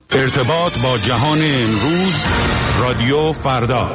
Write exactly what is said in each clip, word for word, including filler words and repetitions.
ارتباط با جهان امروز، رادیو فردا.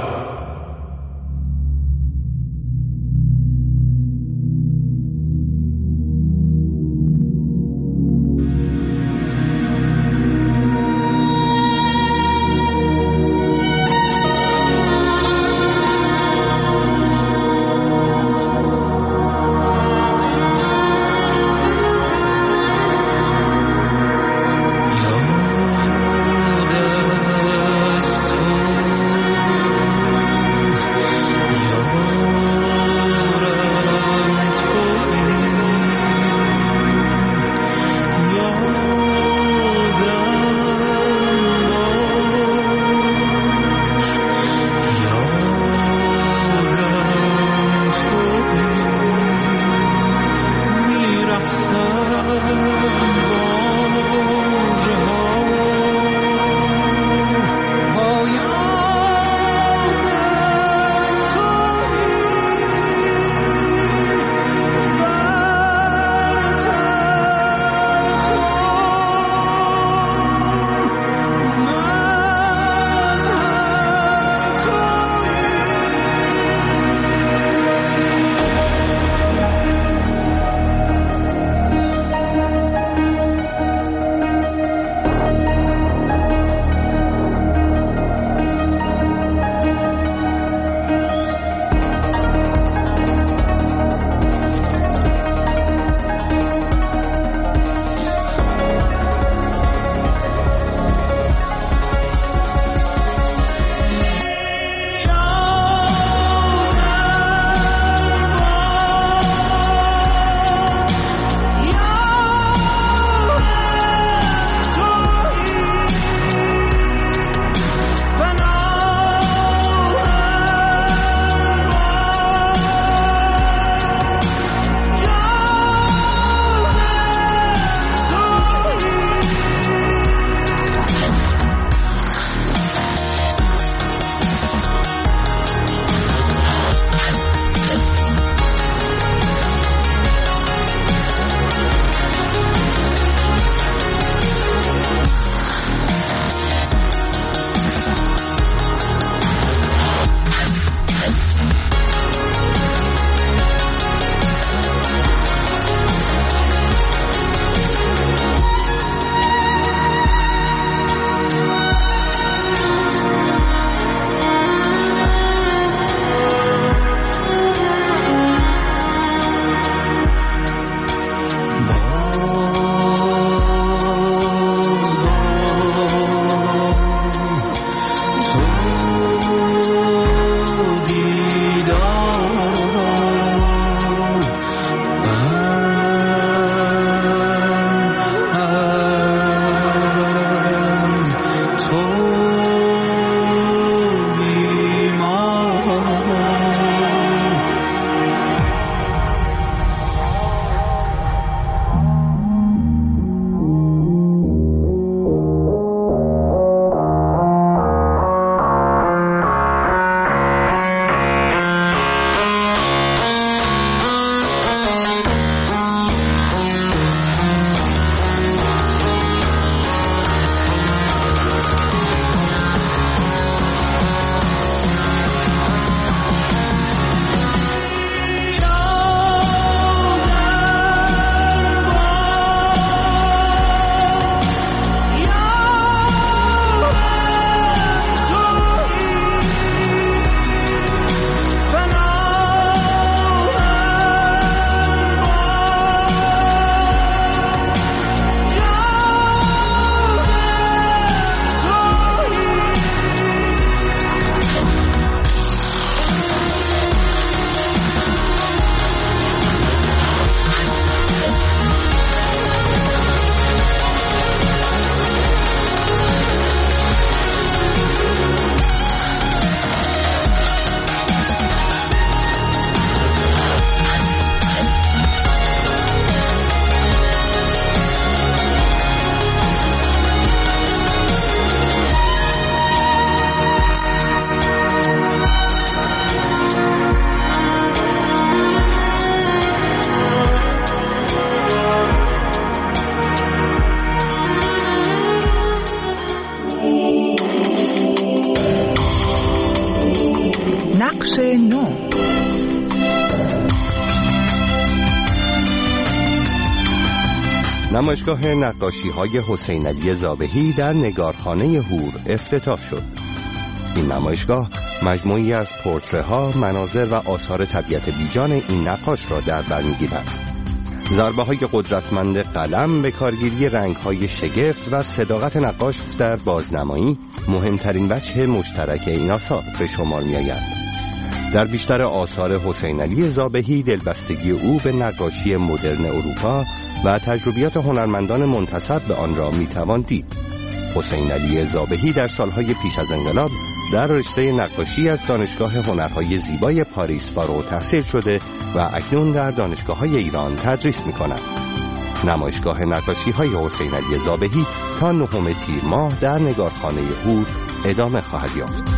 نمایشگاه نقاشی‌های حسین علی زابهی در نگارخانه هور افتتاح شد. این نمایشگاه مجموعی از پورتره‌ها، مناظر و آثار طبیعت بیجان این نقاش را در بر می‌گیرد. ضربه‌های قدرتمند قلم به کارگیری رنگ‌های شگفت و صداقت نقاش در بازنمایی مهمترین وجه مشترک این آثار به شمار می‌آید. در بیشتر آثار حسین علی زابهی دلبستگی او به نقاشی مدرن اروپا و تجربیات هنرمندان منتسب به آن را می‌توان دید. حسین علی زابهی در سالهای پیش از انقلاب در رشته نقاشی از دانشگاه هنرهای زیبای پاریس فارغ التحصیل شده و اکنون در دانشگاه‌های ایران تدریس می‌کند. نمایشگاه نقاشی‌های حسین علی زابهی تا نهم تیر ماه در نگارخانه هور ادامه خواهد یافت.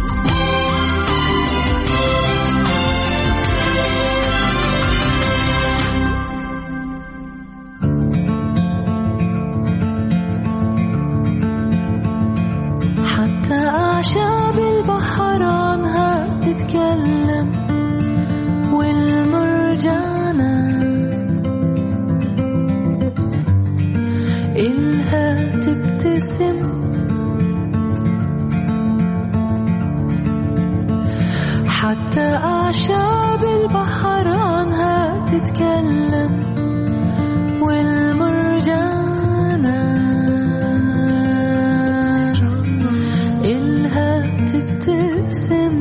أعشاب البحر عنها تتكلم والمرجانة إلها تبتسم حتى أعشاب البحر عنها تتكلم والمرجانة تبتسم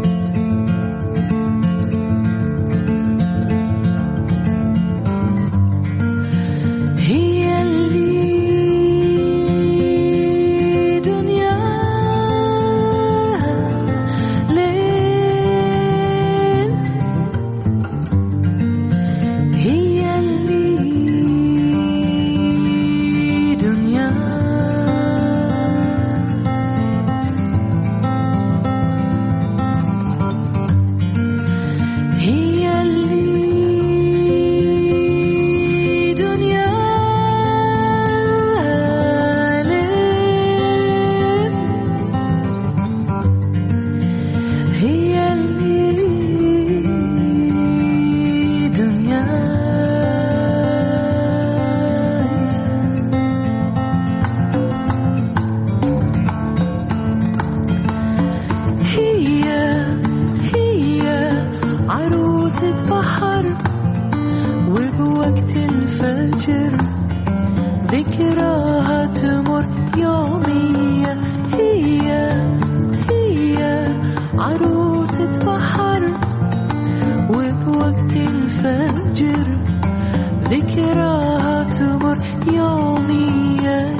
هي اللي دنيا ليل هي اللي دنيا عروسة بحر وبوقت الفجر ذكراها تمر يومية هي هي عروسة بحر وبوقت الفجر ذكراها تمر يومية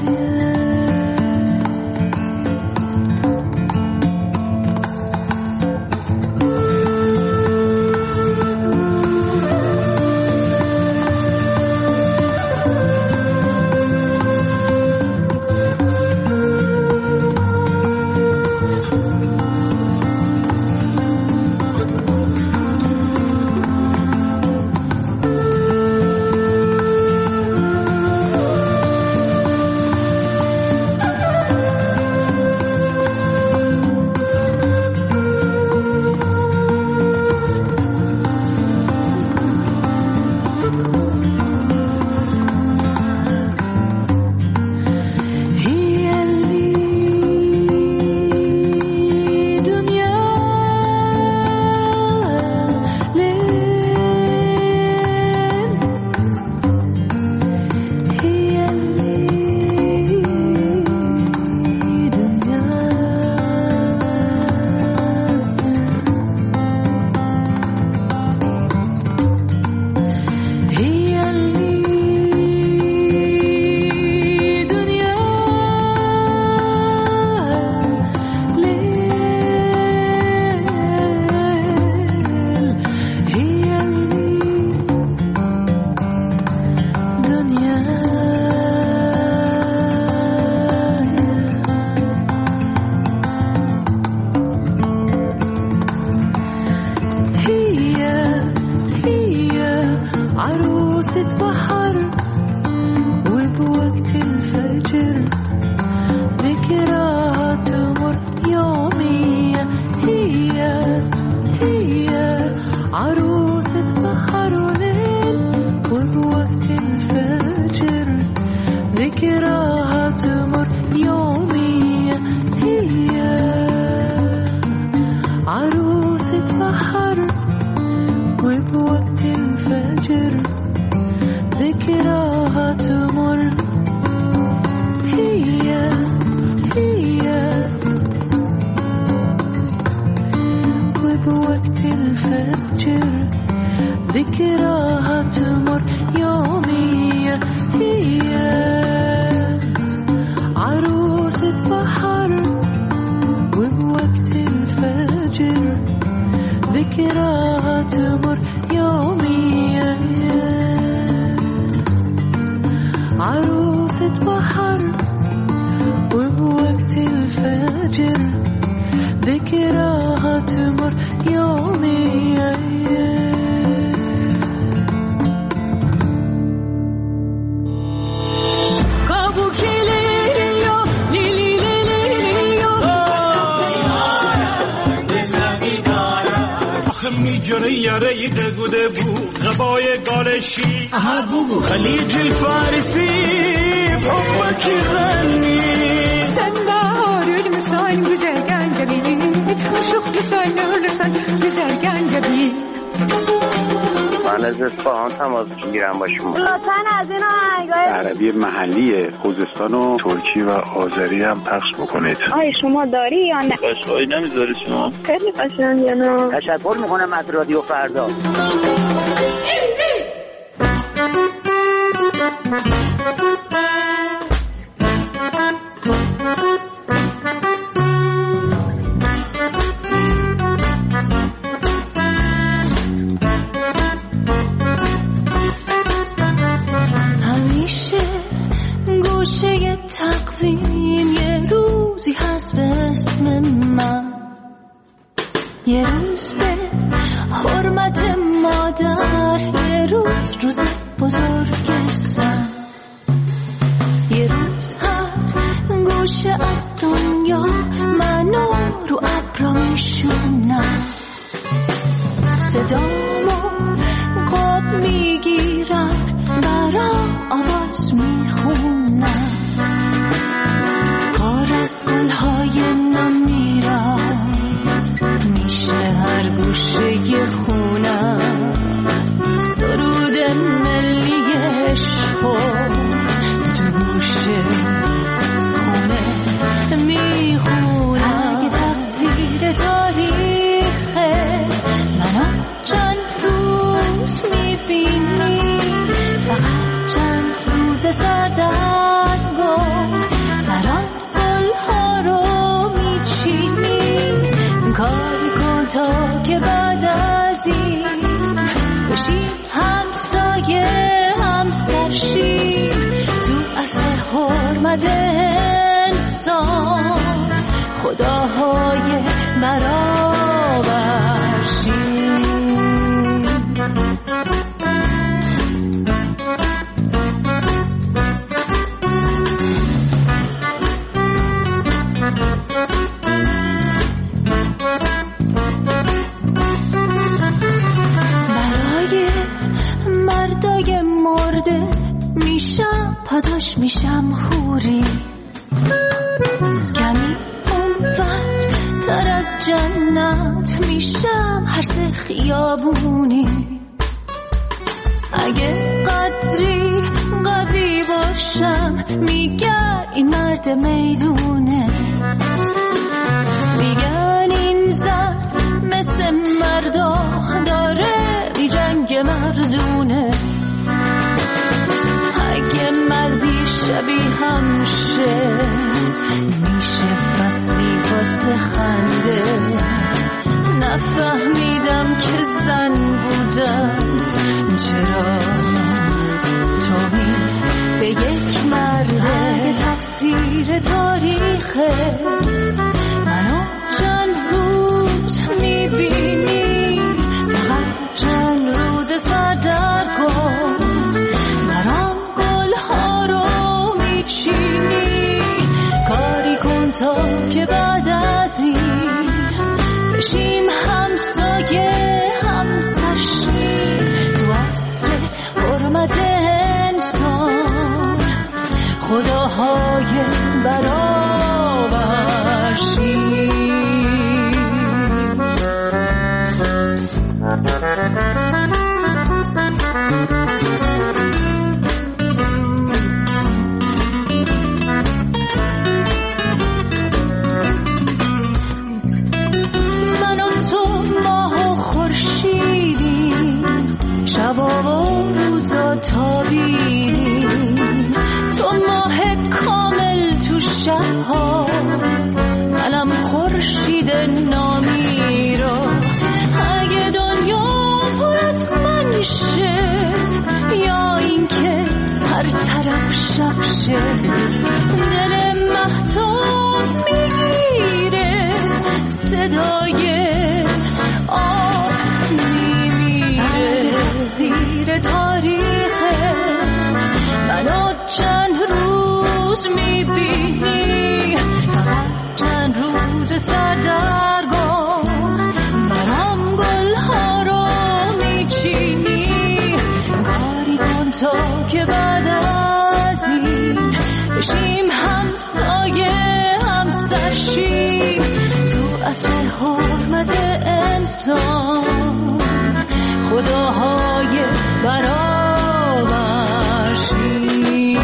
تمر يومية هي عروسة بحر وبوقت الفجر ذكراها تمر هي هي وبوقت الفجر ذكراها تمر يومية هي عروسة بحر وبوقت الفجر ذكراها تمر يومية عروسة بحر وبوقت الفجر ذكراها تمر يومية میجونه یاره دگوده بو غبای گالشی خلیج الفارسی بحبك غني سنبار المسان güzel gencebi Uşuk güzel ölürsen güzel gencebi من از اصفهان تماس میگیرم با شما. لطفاً از این آهنگای عربی محلی خوزستان و ترکی و آذری هم پخش بکنید. آیا شما داری یا نه؟ قشقایی نمیذاری شما؟ خیلی قشنگه نه؟ تشکر میکنم از رادیو فردا. یه روز به حرمت مادر یه روز روز بزرگ سن یه روز هر گوشه از دنیا منو رو ابرا میشونم صدامو قاب میگیرم برام آواز میخونم کار از گلهای نمیرم میشه هر گوشه خونم سرود ملی عشقو تو گوشه خونه میخونم اگه تقصیر تاریخه منو چند روز میبینی فقط چند روز سردرگم برام گلها رو میچینی کاری کن تا که بعد از این بشی همسایه همسرشی تو اصل حرمت انسان خداهای برابرشی پاداش میشم خوری کمی اونور تر از جنت میشم هر سه خیابونی اگه قدری قوی باشم میگن این مرد میدونه میگن این زن مثل مردا داره بی جنگ مردونه مردی شبیه همشه میشه فصلی واسه خنده نفهمیدم که زن بودم چرا توهین به یک مرده تقصیر تاریخه منو چند روز میبینی فقط چند روز سردرگم برام ها رو میچینی کاری کن تا که بعد از این بشیم همسایه همسرشی تو اصل حرمت انسان خداهای برآورشی. من و تو ماه و خورشیدیم، شبا و روزا تابیدیم. تو ماه کامل تو شبها، منم خورشید نامی را. اگه دنیا پر از من شه، یا اینکه هر طرف شب شه، دل مهتاب میگیره صدای آب میمیره. زیر تاریخه منو چند روز میبینی، فقط چند روز سردرگم برام گلها رو میچینی. کاری کن تا که بعد از این بشیم همسایه همسرشیم. تو اصل حرمت انسان خداهای برآورشی.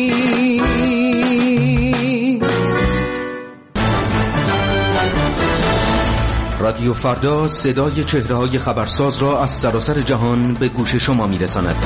رادیو فردا صدای چهره‌های خبرساز را از سراسر جهان به گوش شما می‌رساند.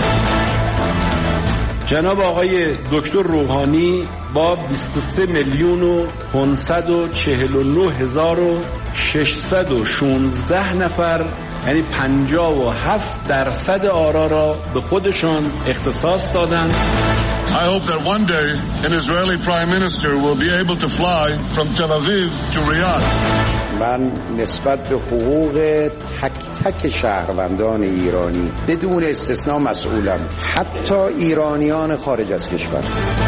جناب آقای دکتر روحانی با بیست و سه میلیون و پانصد و چهل و نه هزار و ششصد و شانزده نفر، یعنی پنجاه و هفت درصد آرا را به خودشان اختصاص دادند. I hope that one day an Israeli prime minister will be able to fly from Tel Aviv to Riyadh. من نسبت به حقوق تک تک شهروندان ایرانی بدون استثنا مسئولم، حتی ایرانیان خارج از کشور.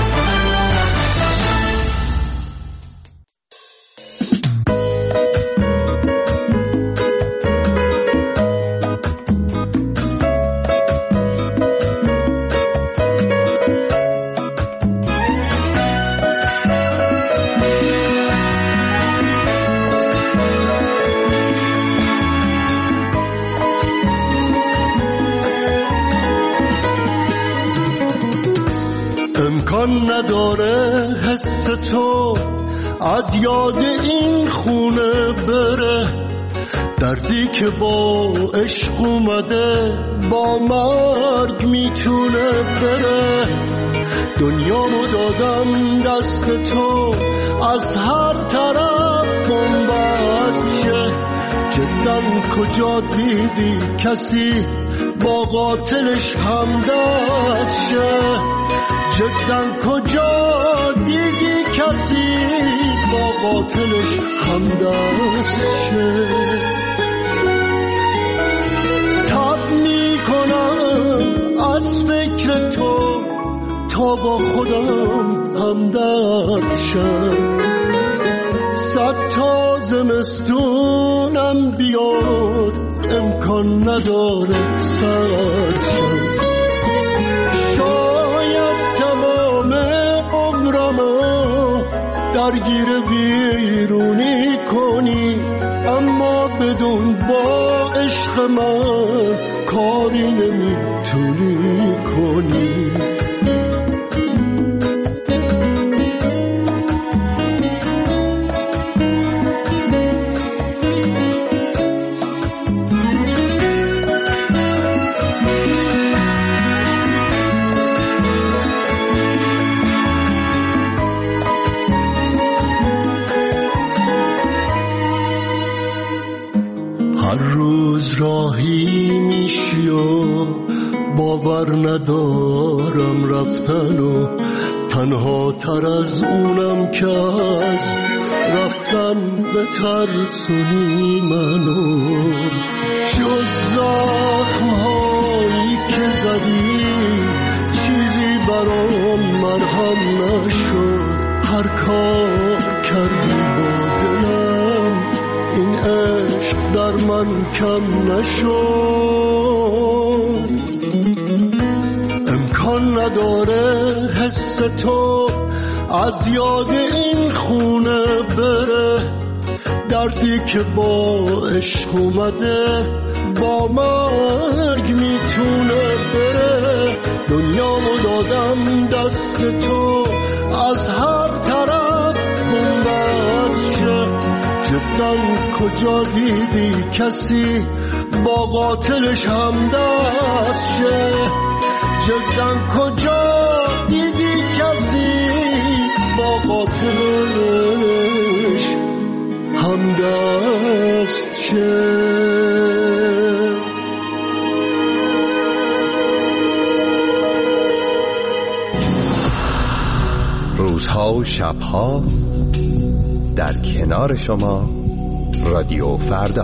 امکان نداره حس تو از یاد این خونه بره، دردی که با عشق اومده با مرگ میتونه بره. دنیامو دادم دست تو، از هر طرف بنبست شه. جدا کجا دیدی کسی با قاتلش همدست شه؟ جدا کجا دیدی کسی با قاتلش همدست شه؟ تب میکنم از فکر تو تا با خودم همدرد شم. صد تا زمستونم بیاد امکان نداره سرد شم. شاید تمام عمرمو درگیر بیرونی کنی، اما بدون با عشق من کاری نمیتونی کنی. راهی میشی و باور ندارم رفتن و تنها تر از اونم که از رفتن به ترسونی منو. جز زخم هایی که زدی چیزی برام مرهم نشد. هر کار کردی با دلم این عشق در من کم نشد. امکان نداره حس تو از یاد این خونه بره، دردی که با عشق اومده با مرگ میتونه بره. دنیامو دادم دست تو، از هر طرف بومبست شه. جدا کجا دیدی کسی با قاتلش هم دست شه؟ جدا کجا دیدی کسی با قاتلش هم دست شه؟ روزها و شبها در کنار شما، رادیو فردا.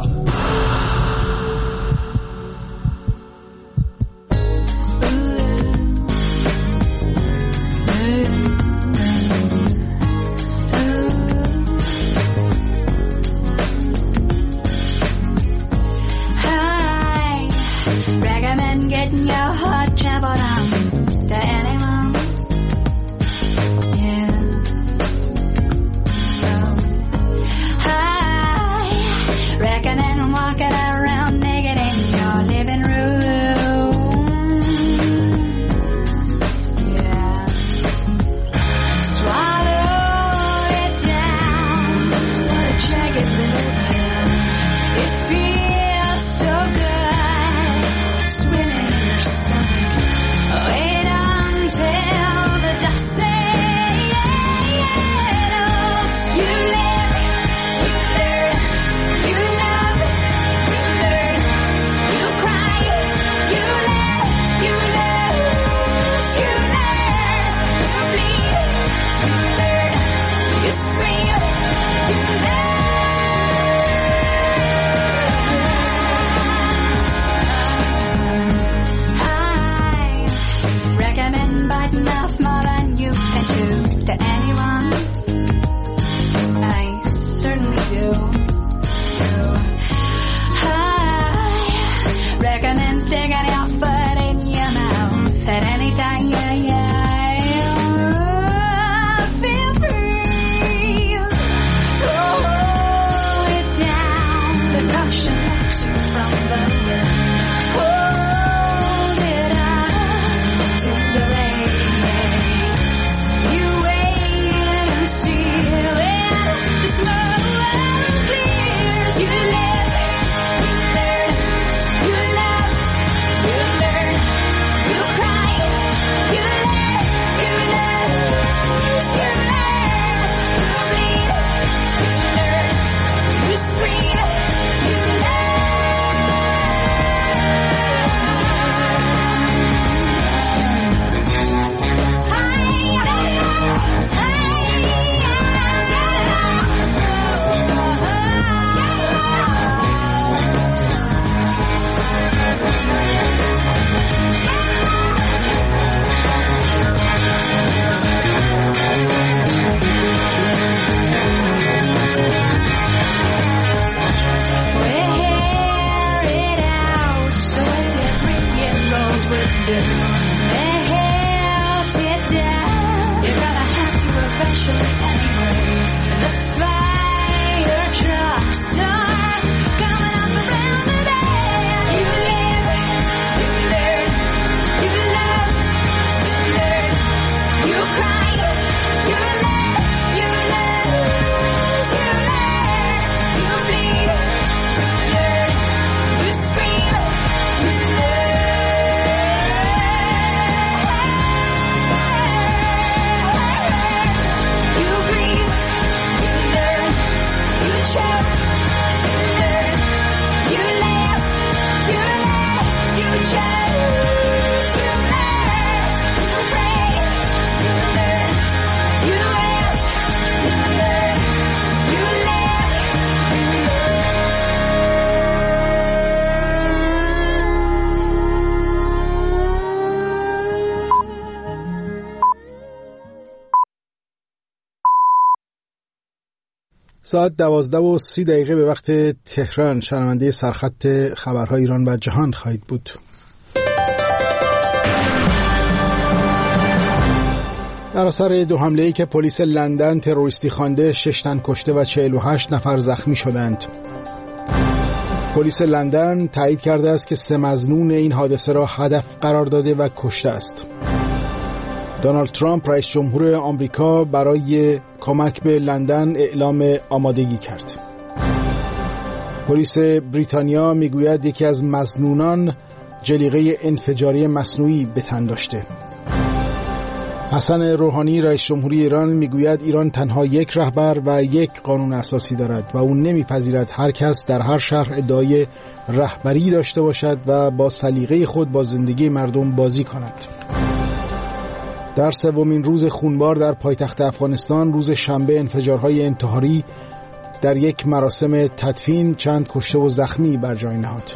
ساعت دوازده و سی دقیقه به وقت تهران. شنونده سرخط خبرهای ایران و جهان خواهید بود. در اثر دو حمله‌ای که پلیس لندن تروریستی خوانده، شش تن کشته و چهل و هشت نفر زخمی شدند. پلیس لندن تایید کرده است که سه مظنون این حادثه را هدف قرار داده و کشته است. دونالد ترامپ رئیس جمهور آمریکا برای کمک به لندن اعلام آمادگی کرد. پلیس بریتانیا میگوید یکی از مظنونان جلیقه انفجاری مصنوعی به تن داشته. حسن روحانی رئیس جمهوری ایران میگوید ایران تنها یک رهبر و یک قانون اساسی دارد و او نمیپذیرد هر کس در هر شهر ادعای رهبری داشته باشد و با سلیقه خود با زندگی مردم بازی کند. در سومین روز خونبار در پایتخت افغانستان، روز شنبه، انفجارهای انتحاری در یک مراسم تدفین چند کشته و زخمی بر جای نهاد.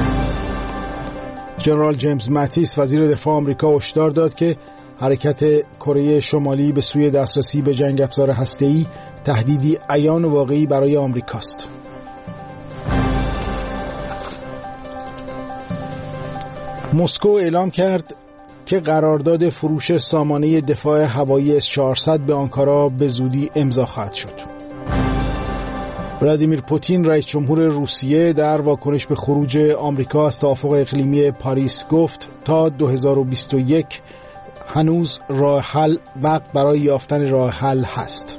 جنرال جیمز ماتیس وزیر دفاع آمریکا هشدار داد که حرکت کره شمالی به سوی دسترسی به جنگ افزار هسته‌ای تهدیدی عیان و واقعی برای آمریکاست. مسکو اعلام کرد که قرارداد فروش سامانه دفاع هوایی اس چهارصد به آنکارا به زودی امضا خواهد شد. ولادیمیر پوتین رئیس جمهور روسیه در واکنش به خروج آمریکا از توافق اقلیمی پاریس گفت تا دو هزار و بیست و یک هنوز راه حل وقت برای یافتن راه حل هست.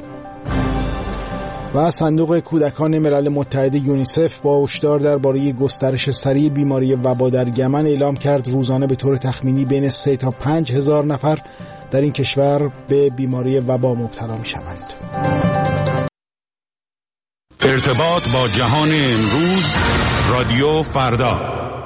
و صندوق کودکان ملل متحد یونیسف با هشدار درباره گسترش سریع بیماری وبا در یمن اعلام کرد روزانه به طور تخمینی بین سه تا پنج هزار نفر در این کشور به بیماری وبا مبتلا می شوند. ارتباط با جهان امروز، رادیو فردا.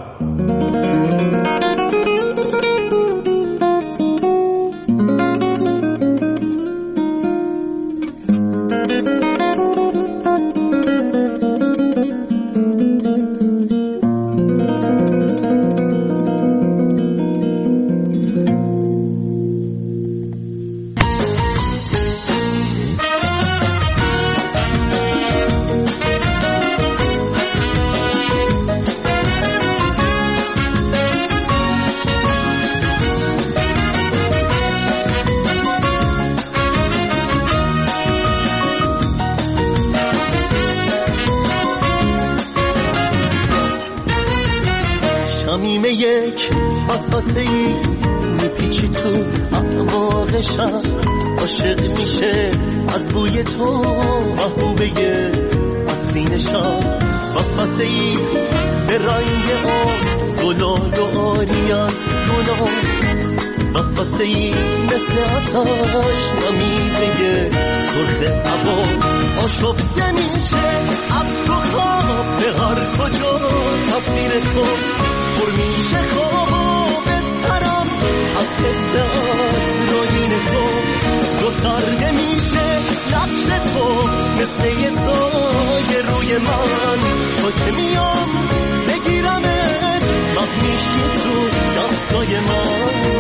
شمیم یک وسوسه ای میپیچی تو اعماق شب، عاشق میشه از بوی تو محبوبه عطرین شب. وسوسه ای به رنگ آب زلال و آریان گناه، وسوسه ای مثل آتش نمیده سرخ هوا. آشفته میشه از تو خواب به هر کجا تصویر تو پر میشه خواب و بسترم از حس آسراین تو. گسترده میشه نقش تو مثل یه سایه روی من، تو که میام بگیرمت وقت میشی تو دستای من.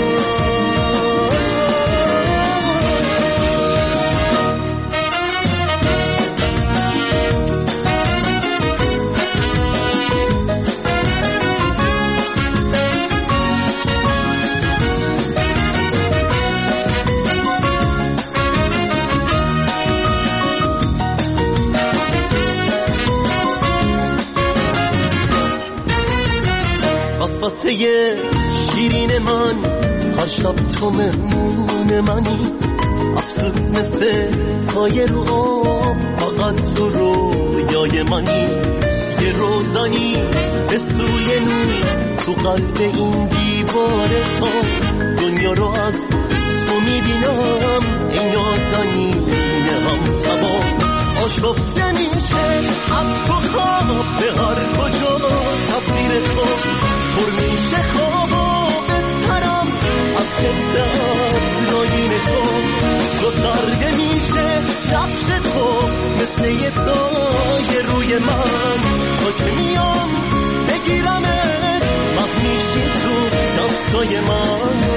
واسه شیرین من هر شب تو مهمون منی، افسوس مثل سایه رو آب فقط تو رویای منی. یه روزانی به سوی نور تو قلب این دیوار تو، دنیا رو از تو میبینم این نازنین هم تبا. آشفته میشه از تو خواب به هر کجا تصویر تو پر میشه خواب و بسترم از حس آسراین تو. گسترده میشه نقش تو مثل یه سایه روی من، تا که میام بگیرمت وقت میشی تو دستای من.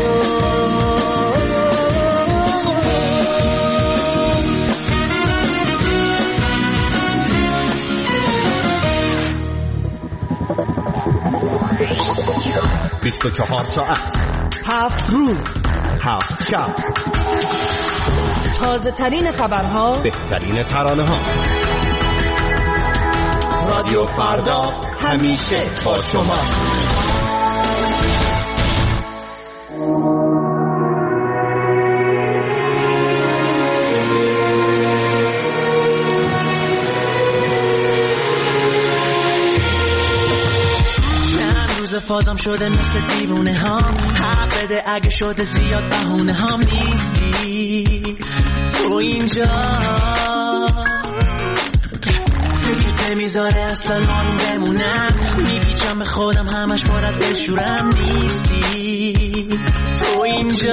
بیست و چهار ساعت، هفت روز، هفت شب، تازه ترین خبرها، بهترین ترانه ها. رادیو فردا همیشه با شما. فازم شده مثل دیوونه ها، حق بده اگه شده زیاد بهونه هم نیستی تو اینجا، فکرت نمیذاره اصلا آروم بمونم، میپیچم به خودم همش پر از دلشورم نیستی تو اینجا،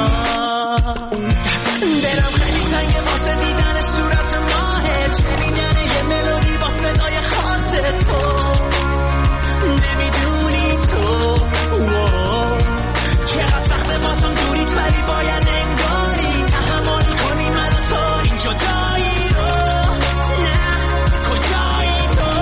دلم خیلی تنگه واسه دیدن صورت ماهت، شنیدن یه ملودی با صدای خاص تو، نمیدونی تو چقدر سخته واسم دوریت، ولی باید انگاری تحمل کنی من و تو این جدایی رو، نه کجایی تو،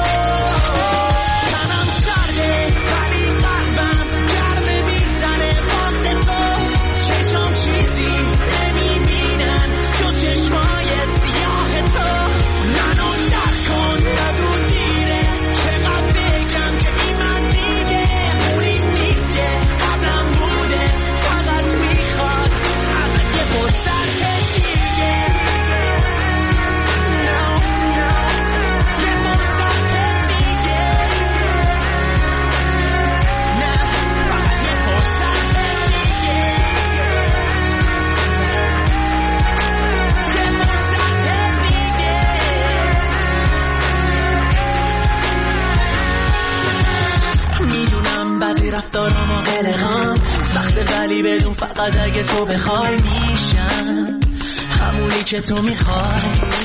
تنم سرده ولی قلبم گرمه میزنه واسه تو، چشم چیزی نمیبینن جز چشمای سیاه تو، منو در کن نگو دیره، چقدر بگم که این من دیگه اونی نیست که قبلم بوده، فقط میخواد ازت یه فرصت دیگه، یه فرصت دیگه، نه فقط یه فرصت دیگه، یه فرصت دیگه. میدونم بعضی رفتارام و قلقام سخته، ولی بدون فقط اگه تو بخوای میشم همونی که تو میخوای.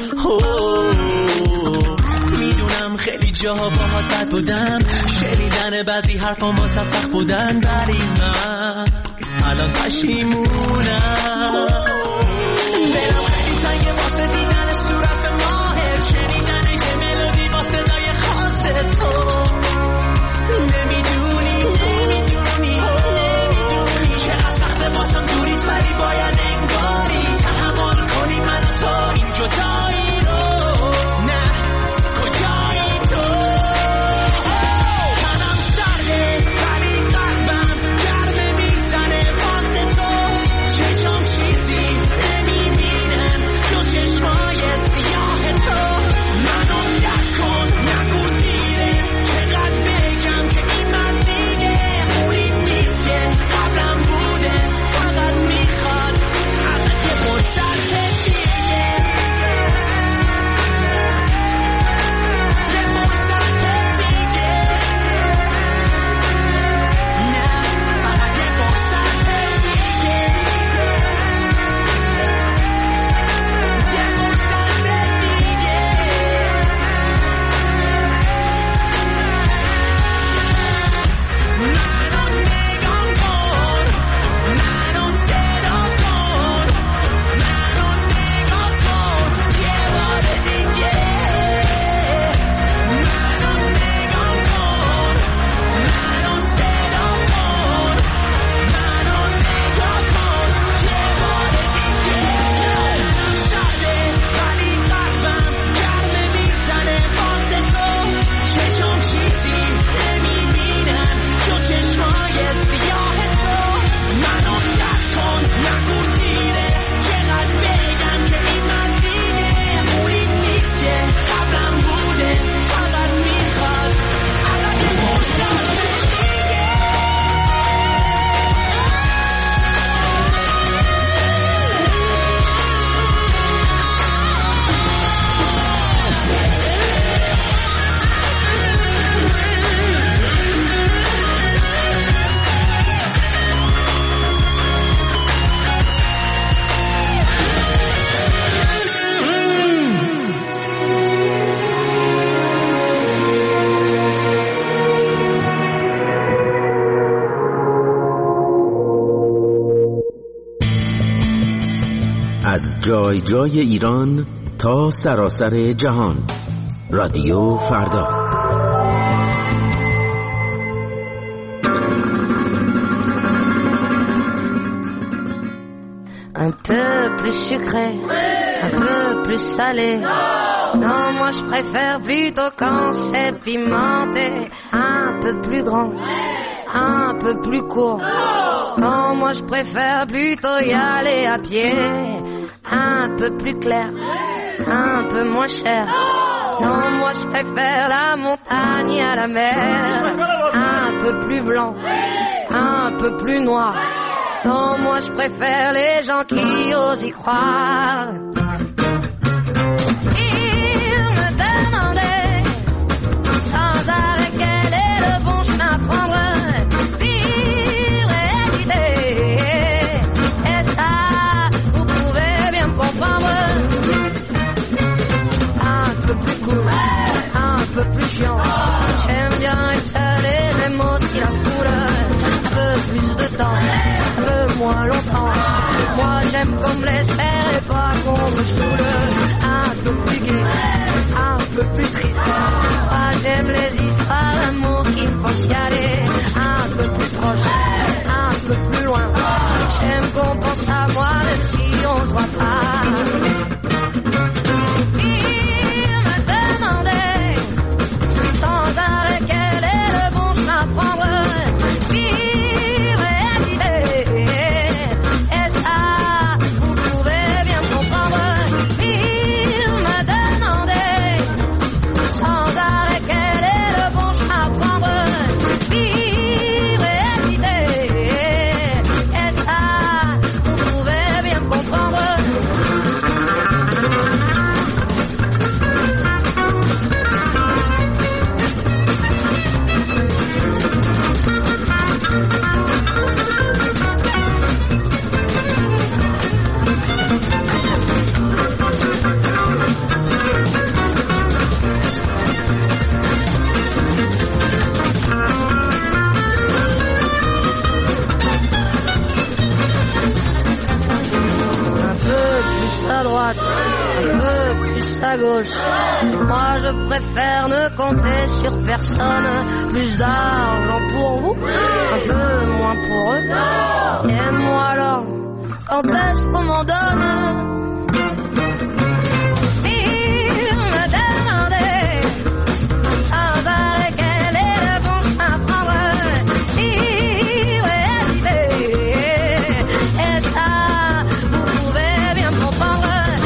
میدونم خیلی جاها باهات بد بودم، شنیدن بعضی حرفام واسه سخت بودن، ولی من الان پشیمونم، دلم خیلی تنگه واسه دیدن صورت ماهت، شنیدن یه ملودی با صدای خاص تو، نمیدونی نمیدونی چقدر سخته واسم دوریت، ولی باید انگاری تحمل کنی من و تو این جدایی رو، نه کجایی تو، تنم سرده ولی قلبم گرمه میزنه واسه تو، چشم چیزی نمیبینن جز چشمای سیاه تو، منو نکن نگو دیره، چقدر بگم که این من دیگه اونی نیست که قبلم بوده، فقط میخواد ازت یه فرصت دیگه، یه فرصت دیگه، نه فقط یه فرصت دیگه، یه فرصت دیگه. منو نگاه کن، منو صدا کن، منو نگاه کن یه بار دیگه، منو نگاه کن، منو صدا کن، منو نگاه کن یه بار دیگه، سرده ولی قلبم گرمه میزنه واسه تو، چشم چیزی نمیبینن جز چشمای سیاه تو، منو نکن نگو دیره، چقدر بگم که این من دیگه اونی نیست که قبلم بوده، فقط میخواد ازت یه فرصت دیگه. از جای جای ایران تا سراسر جهان، رادیو فردا. Un peu plus sucré, un peu plus salé. Non, moi je préfère plutôt quand c'est pimenté. Un peu plus grand, un peu plus court. Non, moi je préfère plutôt y aller à pied. Un peu plus clair, un peu moins cher. Non, moi je préfère la montagne à la mer. Un peu plus blanc, un peu plus noir. Non, moi je préfère les gens qui osent y croire. Il me demandait sans arrêt quel est le bon chemin à prendre. Vivre et hésiter. Et ça, vous pouvez bien me comprendre. Un peu plus cool, un peu plus chiant. J'aime bien être seul et j'aime aussi la foule. Un peu plus de temps, un peu moins longtemps. Moi j'aime qu'on me laisse faire et pas qu'on me saoule. Un peu plus gai, un peu plus triste. Moi j'aime les histoires d'amour qui me font chialer. Un peu plus proche, un peu plus loin. J'aime qu'on pense à moi même si on se voit pas. Il me demandait sans arrêt quel est le bon chemin à prendre. À gauche, moi je préfère ne compter sur personne. Plus d'argent pour vous, un peu moins pour eux. Et moi alors, quand est-ce qu'on m'en donne? Il me demandait sans arrêt quel est le bon chemin à prendre. Vivre et hésiter. Et ça, vous pouvez bien comprendre.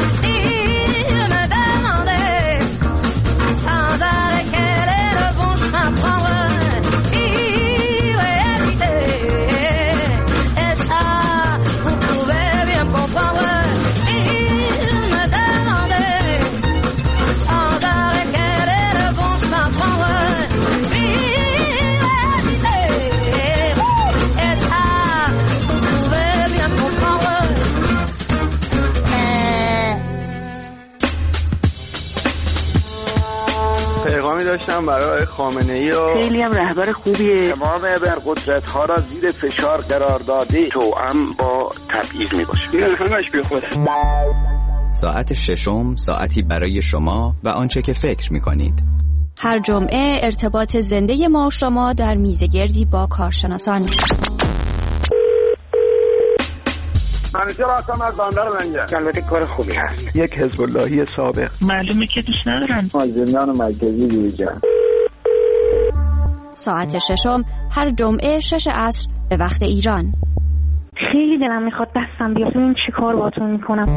داشتم برای خامنه‌ای و خیلی هم رهبر خوبیه. تمام ابرقدرت‌ها را زیر فشار قرار داده. توأم با تبعیض میباشه. این همش بی خوده. ساعت ششم ساعتی برای شما و آنچه که فکر میکنید. هر جمعه ارتباط زنده ما و شما در میزگردی با کارشناسان. همیشه راستم از بندر منجه. البته کار خوبی هست. یک حزب اللهی سابق. معلومه که دوست ندارن. از زندان مرکزی بیرون. ساعت ششم هر جمعه شش عصر به وقت ایران. خیلی دلم میخواد دستم بیاد ببین چی کار باهاتون میکنم.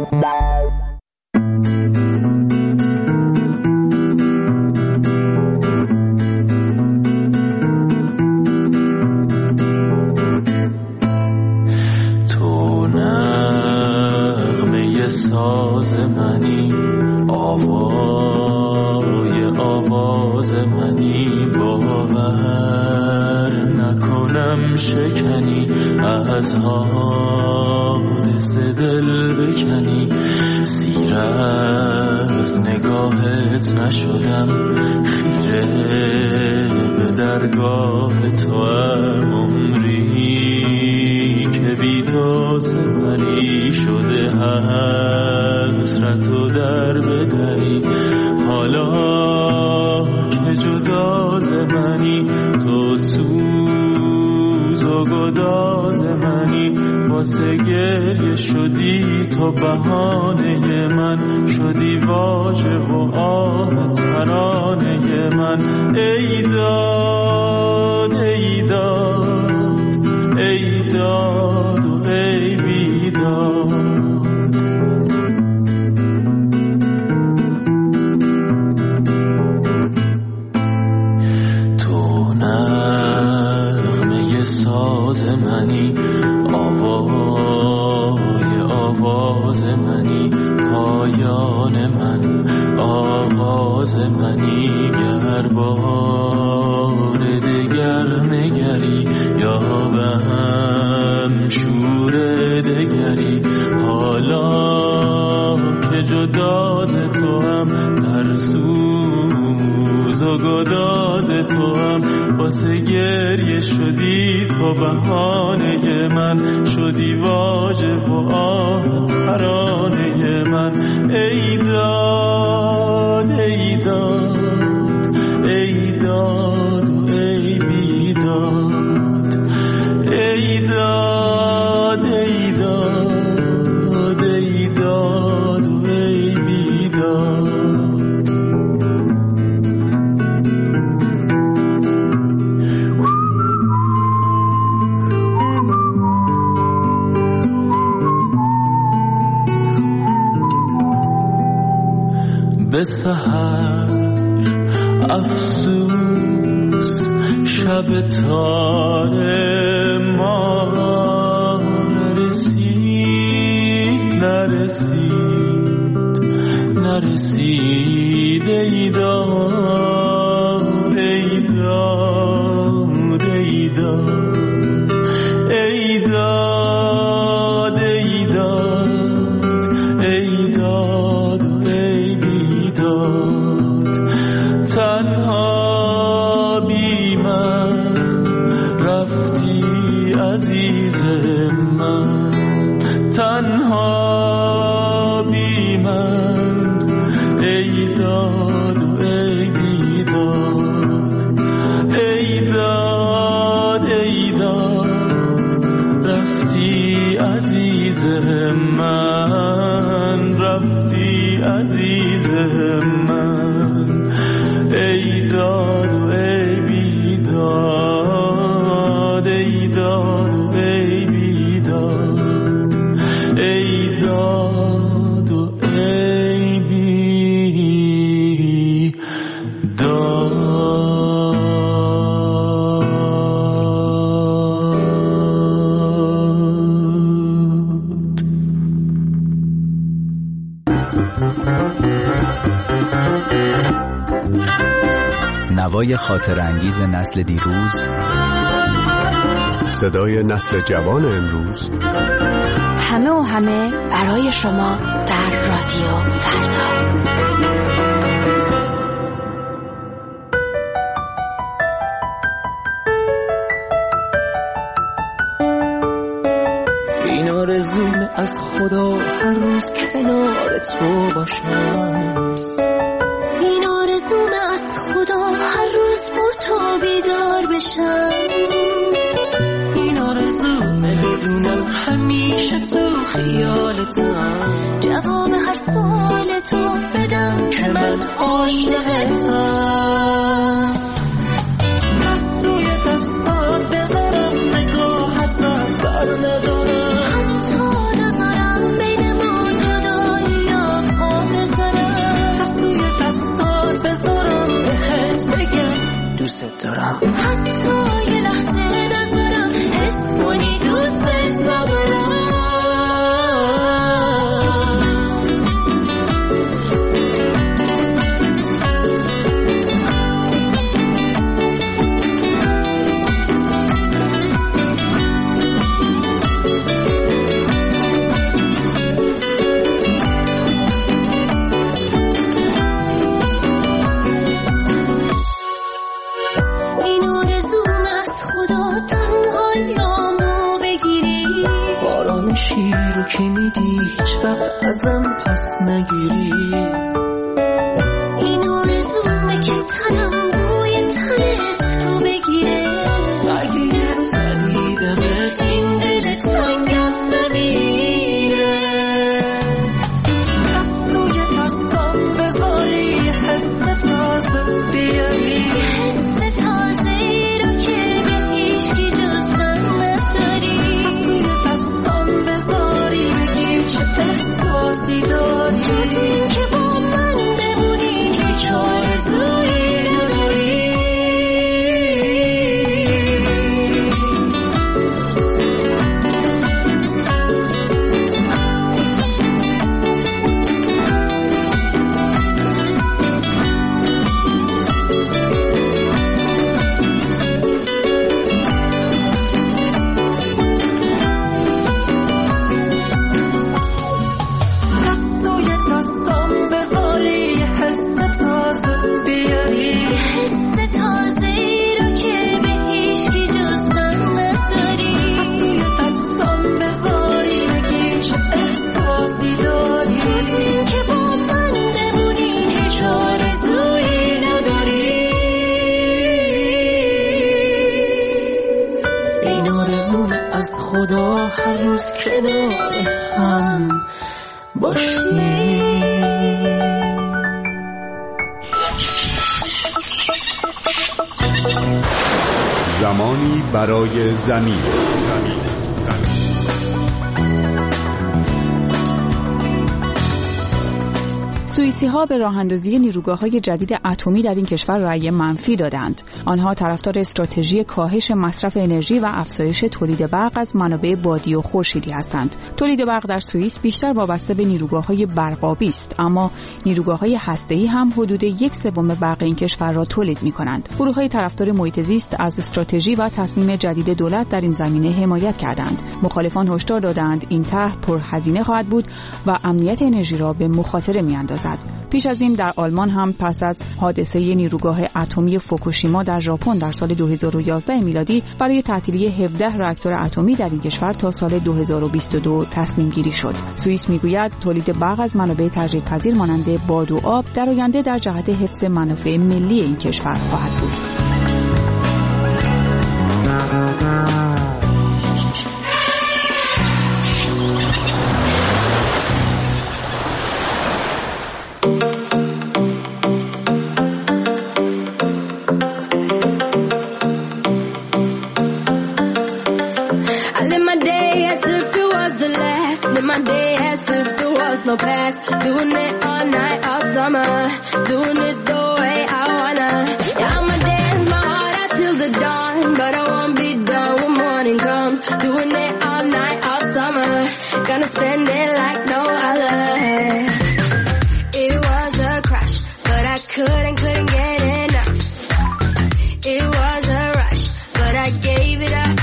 ساز منی آوای آواز منی باور نکنم شکنی از حادث دل بکنی سیر از نگاهت نشدم خیره به درگاه تو هم عمری که بی تو سفری شده حسرت و در بدری حالا که جدا ز منی تو سوز و گداز منی واسه گریه شدی تو بهانه من، شدی واژه و آه ترانه من. ای داد ای داد ای داد و ای بیداد. تو نغمه ساز منی، آوای آواز منی، پایان من آغاز منی. گر بار دگر نگری یا به هم شور دگری، حالا که جدا ز تو هم در سوز و گداز تو هم، واسه گریه شدی تو بهانه من، شدی واژه و آه ترانه من. ای داد ای داد ای داد و ای بیداد. ای داد ای داد ای داد و ای بیداد. به سحر افسوس شب تار ما نرسید نرسید نرسید. ای داد ای داد ای داد ای داد ای داد ای داد و ای بیداد. تنها بی من رفتی عزیز من، تنها بی من. ای داد و ای بیداد ای داد ای داد. رفتی عزیز من، رفتی عزیز من. ای داد و ای بیداد ای داد و ای بیداد ای داد و ای بیداد. نوای خاطر انگیز نسل دیروز، صدای نسل جوان امروز، همه و همه برای شما در رادیو فردا. این آرزوم از خدا هر روز کنار تو باشم، این آرزوم از خدا هر روز با تو بیدار بشم، این آرزوم بدونم همیشه تو خیالتم، جواب هر سوال تو بدم که من عاشقتم. دست روی دستان بذارم نگاه هستم در ندارم، حتی نذارم بین ما جدایی یا پا بذارم. دست روی دستان بذارم بهت بگم دوست دارم، حتی یه لحظه نذارم حس کنی دوست ندارم. که میدی هیچ وقت ازم پس نگیری، این آرزومه که تنم بوی تنت رو بگیره. اگه یه روز ندیدمت این دل تنگم هر روز کنار هم باشیم. زمانی برای زمین. سوئیسی‌ها به راه‌اندازی نیروگاه‌های جدید اتمی در این کشور رأی منفی دادند. آنها طرفدار استراتژی کاهش مصرف انرژی و افزایش تولید برق از منابع بادی و خورشیدی هستند. تولید برق در سوئیس بیشتر وابسته به نیروگاه‌های برق‌آبی است، اما نیروگاه‌های هسته‌ای هم حدود یک سوم برق این کشور را تولید می‌کنند. گروه‌های طرفدار محیط زیست از استراتژی و تصمیم جدید دولت در این زمینه حمایت کردند. مخالفان هشدار دادند این طرح پرهزینه خواهد بود و امنیت انرژی را به مخاطره می‌اندازد. پیش از این در آلمان هم پس از حادثه نیروگاه اتمی فوکوشیما در ژاپن در سال دو هزار و یازده میلادی برای تعطیلی هفده راکتور اتمی در این کشور تا سال دو هزار و بیست و دو تصمیم گیری شد. سوئیس میگوید تولید برق از منابع تجدیدپذیر مانند باد و آب در آینده در جهت حفظ منافع ملی این کشور خواهد بود. No past, doing it all night, all summer, doing it the way I wanna. Yeah, I'ma dance my heart out till the dawn, but I won't be done when morning comes. Doing it all night, all summer, gonna spend it like no other. It was a crush, but I couldn't, couldn't get enough. It was a rush, but I gave it up.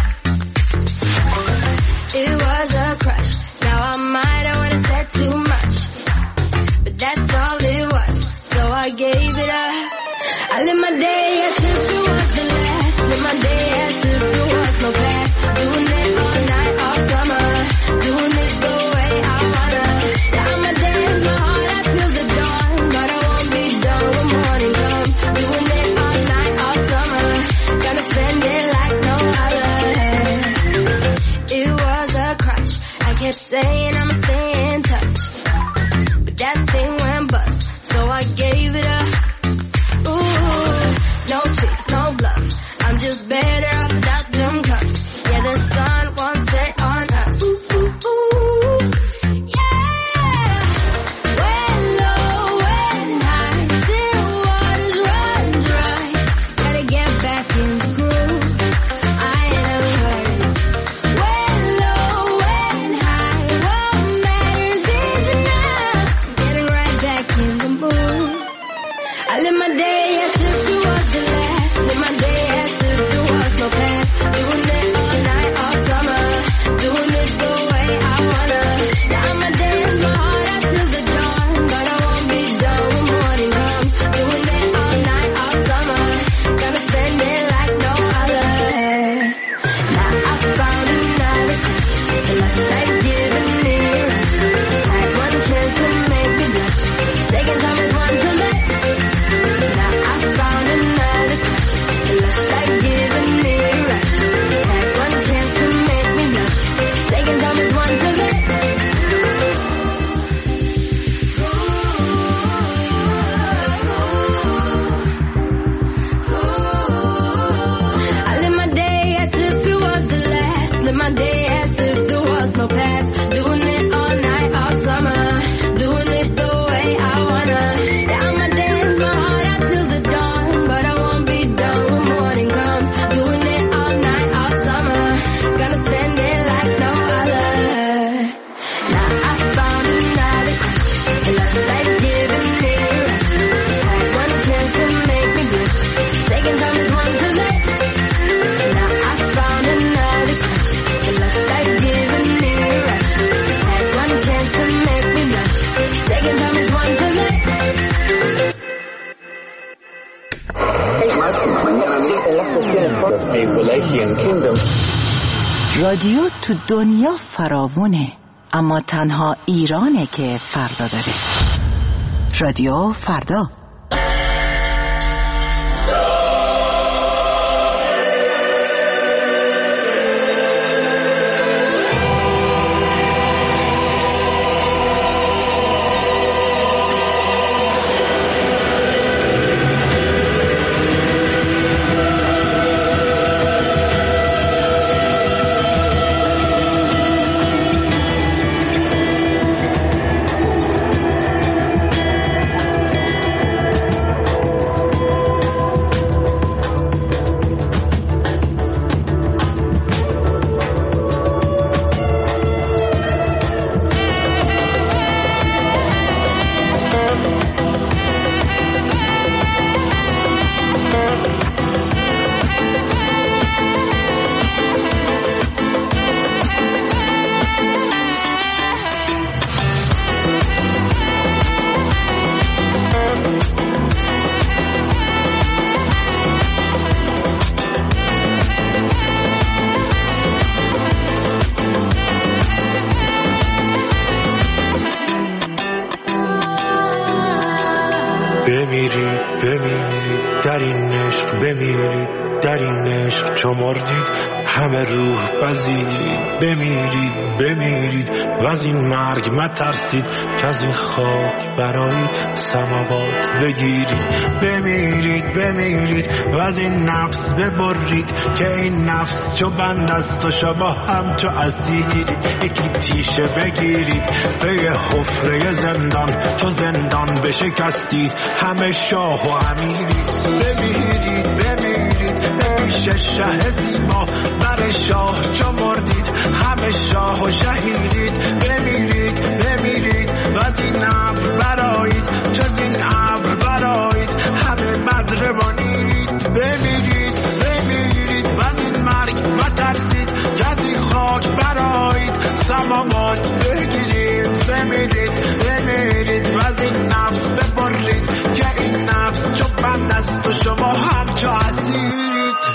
It was a crush, now I might have wanna said too much. That's all it was, so I gave it up. I live my day as if it was the last. Live my day as if it was no past. Doing it all night, all summer. Doing it the way I wanna. Yeah, I'ma dance my heart out till the dawn, but I won't be done when morning comes. Doing it all night, all summer. Gonna spend it like no other. It was a crutch. I kept saying I'ma stay in touch. That thing went bust, so I gave it up. Ooh, no tricks, no bluff. I'm just better off without them cups. Yeah, the sun won't set on us. Ooh, ooh, ooh, yeah. When low, when high, still waters run dry. Gotta get back in the groove. I am hurting. When low, when high, what matters is enough. Back in the mood. I live my day as if it was the last. Live my day as if there was no past. Doing it all night, all summer. Doing it the way I wanna. Yeah, I'ma dance my heart out till the dawn, but I won't be done when morning comes. Doing it all night, all summer. Gonna spend it like no other. Now I found another crush, and I start giving me a rush. Like one chance to make me blush. Second time is one to let. Now I found another crush. The lush like giving me a rush. Had one chance to make me blush. Second time is one to let. I live my day as if it was the last. Live my day as if there was no past. Doing it all night, all summer. Doing it the way I wanna. Yeah, I'ma dance my heart out till the dawn, but I won't be done when morning comes. Doing it all night, all summer. Gonna spend it like no other. Now I found another crush, and I like giving me a rush. Had one chance to make me blush. Second time is one to let. Now I found another crush, and I like giving me a rush. Had one chance to make me blush. Second time is one to let. رادیو تو دنیا فراوونه، اما تنها ایرانه که فردا داره. رادیو فردا. بمیرید بمیرید در این عشق، بمیرید در این عشق چو مردید همه روح بزیرید. بمیرید بمیرید و از این مرگ مترسید که از این خاک برایید سماوات بگیرید. بمیرید بمیرید و از این نفس ببرید که این نفس چو بند است و شما هم چو اسیرید. یکی تیشه بگیرید به یه حفره زندان، چو زندان بشکستید همه شاه و امیرید. بمیرید بمیرید به پیش شه زیبا، بر شاه چو مردید همه شاه و شهیدید. بمیرید بمیرید و از این ابر برایید، چو از این ابر برایید همه بدر منیرید. بمیرید بمیرید و از این مرگ مترسید که از این خاک برایید سماوات بگیرید. بمیرید بمیرید و از این نفس ببرید که این نفس چو بند است و شما هم چو اسیرید.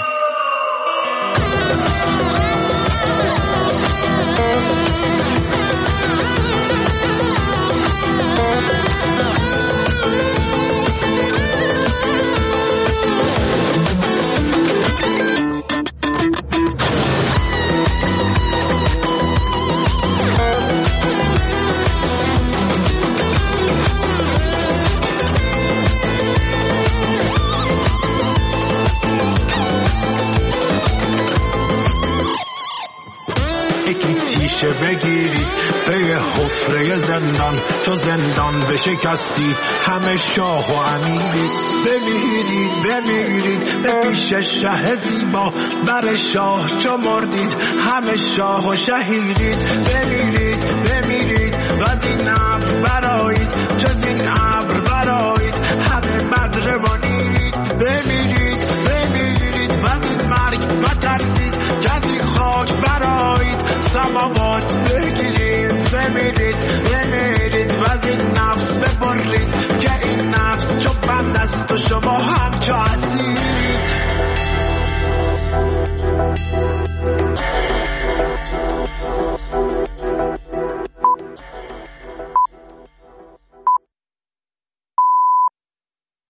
بگیرید به یه حفره زندان، چو زندان بشکستید همه شاه و امیرید. بمیرید بمیرید به پیش شه زیبا، بر شاه چو مردید همه شاه و شهیدید. بمیرید بمیرید و از این ابر برایید، چو از این ابر برایید